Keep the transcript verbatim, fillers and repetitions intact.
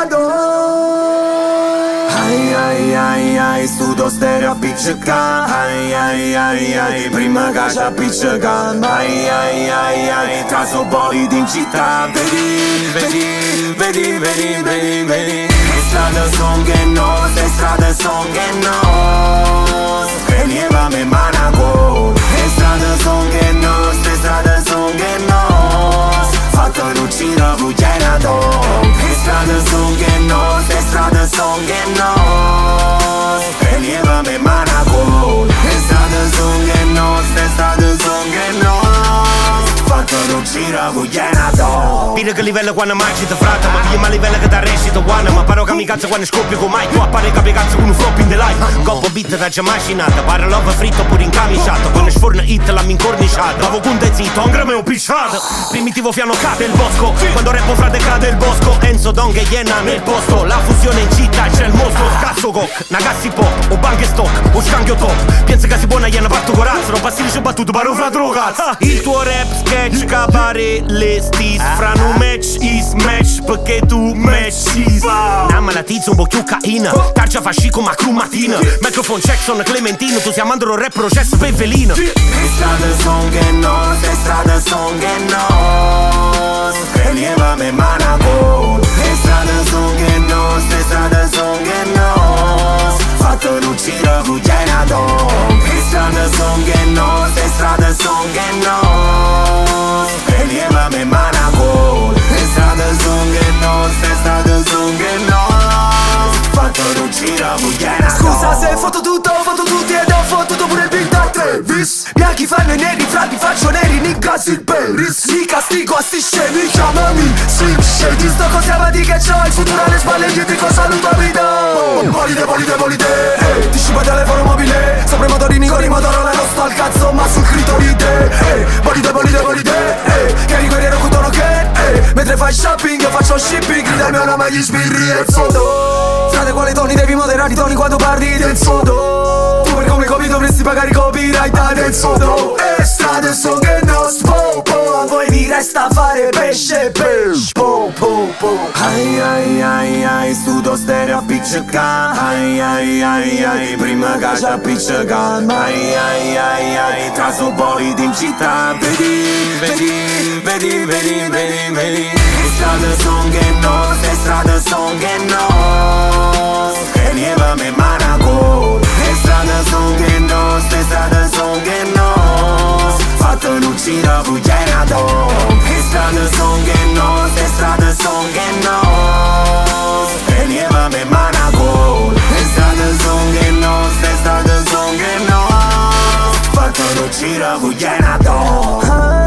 Ai ai ai ai, studio stereo appiccica. Ai ai ai ai, prima che ci appiccica. Ai ai ai ai, traso bolidi in città. Vedi, vedi, vedi, vedi, vedi, vedi. Le strade son che no, le strade son che no. E lieva me manaco. Le strade son che no, le strade son che no. Fatto l'uccino bugenato. Le strade son che no, le strade son che no. E lieva me manaco. Le strade son che no, le strade son che no. Fatto l'uccino bugenato. Pire che livello quando mangi te frata. Ma prima livello che da recito guana. Ma paro che mi cazzo quando scoppio con mai. Tu appare che mi cazzo con un flop in the life. Coppo beat da già macinata. Pare love fritto pure incamisciato. Quando sforna hit la mi incorniciata. Lavo con te zitto, angra me ho pisciato. Primitivo fiano cade il bosco. Quando rappo frate cade il bosco. Enzo Don che iena nel posto. La fusione in città c'è il mostro. Scasso cock, nagassi pop, o banche stock, o scambio top. Pensa che si buona iena parto corazzo. Non passi di battuto, paro fra droga. Il tuo rap sketch cabaret le stis. Fra un match is match perché tu matches. Namma la tizia un po' più caina. Targia fascico ma crumatina. Microphone check sono Clementino. Tu siamo andando rap processo per velino. Le strade son che no, le strade son che no. E lieva me manaco. Le strade son che no, le strade son che no. Fatto l'uccino bugenato. Le strade son che no, le strade son che no. E lieva me manaco. Le strade son che no, le strade son che no. Fatto l'uccino bugenato. Scusa se foto tutto, foto tutti ed ho fottuto pure il beat da Travis. Bianchi fanno i neri, frati faccio neri, nicas il Paris. Mi castigo a sti scemi, chiamami Slim Shady. Sto così avanti che c'ho il futuro alle spalle, io dico saluto a vita. Bolide, bolide, bolide, eh. Ti scipa telefono mobile. Sopra i motorini con i Motorola, non sto al cazzo ma sul clitoride, eh. Bolide, bolide, bolide, eh. Che ricordiamo cutono che, eh. Mentre fai shopping io faccio shipping. Grida il mio nome agli sbirri e sodo. Frate quali toni devi moderare i toni quando parli del sodo. Tu per come copi dovresti pagare i copyright del sodo. E strade son che no spopo. Poi mi resta a fare pesce pesce po po po. Ai ai ai ai, studio stereo appiccica. Ai ai ai ai, prima che ci appiccica. Ai ai ai ai, traso bolidi in città. Vedi, vedi, vedi, vedi, vedi, vedi. Le strade son che no, le strade son che no. E lieva me manaco. Le strade son che no, le strade son che no. Fatto l'uccino bugenato. Le strade son che no, le strade son che no. E lieva me manaco. Le strade son che no, le strade son che no. Fatto l'uccino bugenato.